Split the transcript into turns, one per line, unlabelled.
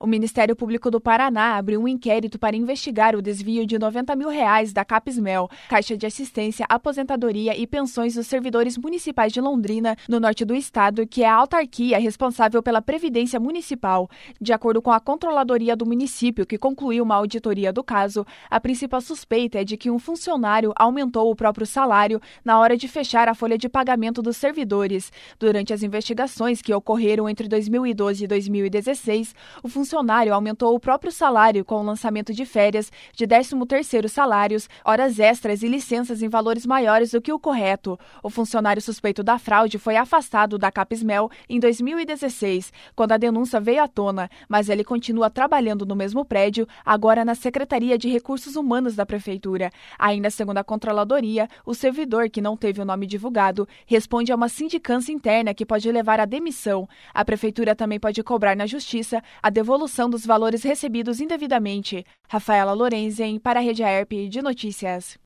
Ministério Público do Paraná abriu um inquérito para investigar o desvio de R$90 mil da Capesmel, Caixa de Assistência, Aposentadoria e Pensões dos Servidores Municipais de Londrina, no norte do estado, que é a autarquia responsável pela Previdência Municipal. De acordo com a Controladoria do município, que concluiu uma auditoria do caso, a principal suspeita é de que um funcionário aumentou o próprio salário na hora de fechar a folha de pagamento dos servidores. Durante as investigações que ocorreram entre 2012 e 2016, o funcionário aumentou o próprio salário com o lançamento de férias, de 13º salários, horas extras e licenças em valores maiores do que o correto. O funcionário suspeito da fraude foi afastado da Capesmel em 2016, quando a denúncia veio à tona, mas ele continua trabalhando no mesmo prédio, agora na Secretaria de Recursos Humanos da Prefeitura. Ainda segundo a Controladoria, o servidor, que não teve o nome divulgado, responde a uma sindicância interna que pode levar à demissão. A Prefeitura também pode cobrar na Justiça a devolução dos valores recebidos indevidamente. Rafaela Lorenzen, para a Rede AERP de Notícias.